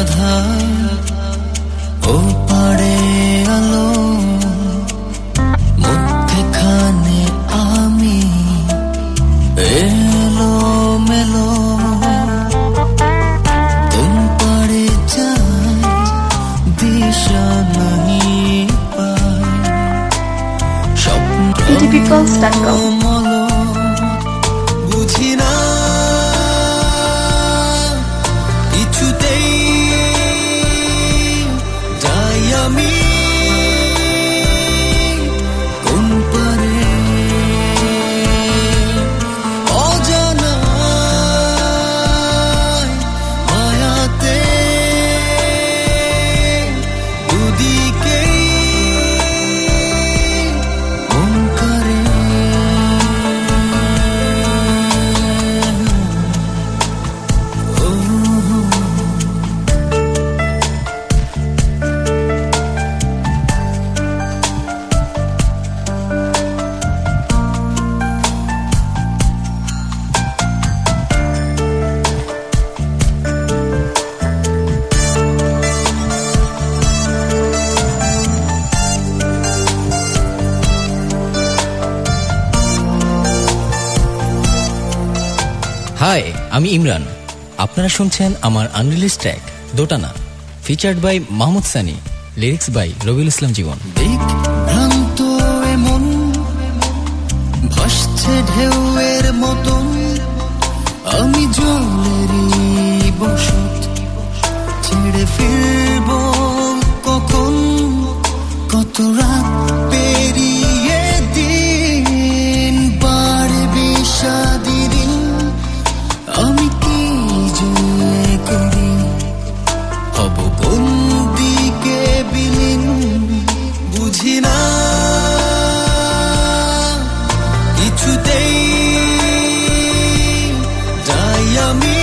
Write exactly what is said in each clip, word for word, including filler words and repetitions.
আধার ও পারে আলো মধ্যখানে আমি এলো মেলো কোন পারে যাই দিশা নাহি পাই স্বপ্ন মলো বুঝি না কিছুতেই যাই আমি কোন পারে অজানা মায়াতে দুদিকে মন করে হাই, আমি ইমরান। আপনারা শুনছেন আমার unreleased track Dotana, featured by Mahmud Sunny, lyrics by Rabiul Islam Jibon. ভ্রান্ত এমন ভাসছে ঢেউয়ের মতন আমি জলেরই বসত ছেড়ে ফিরব কখন কত রাত পেরিয়ে দিন বাড়ে বিষাদি দিন আমি কি যে করি হব কোন দিকে বিলীন বুঝি না কিছুতেই যাই আমি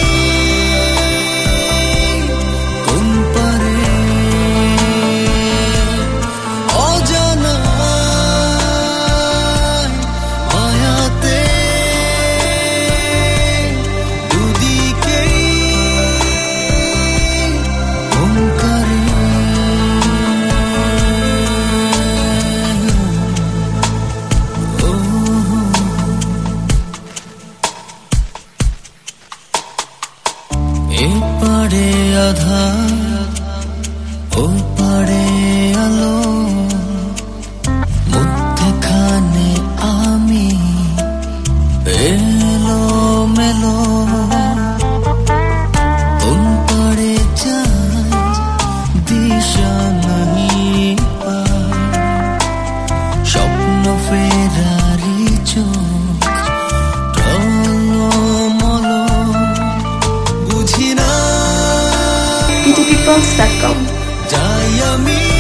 কোন পারে অজানা মায়াতে দুদিকে মন করে এ পারে আধার ও পারে আলো মধ্যখানে আমি এলো মেলো কোন পারে যাই দিশা নাহি পাই স্বপ্ন ফেরারি চোখ টলমলো বুঝি না বিটি পিপলস ডট কম যাই আমি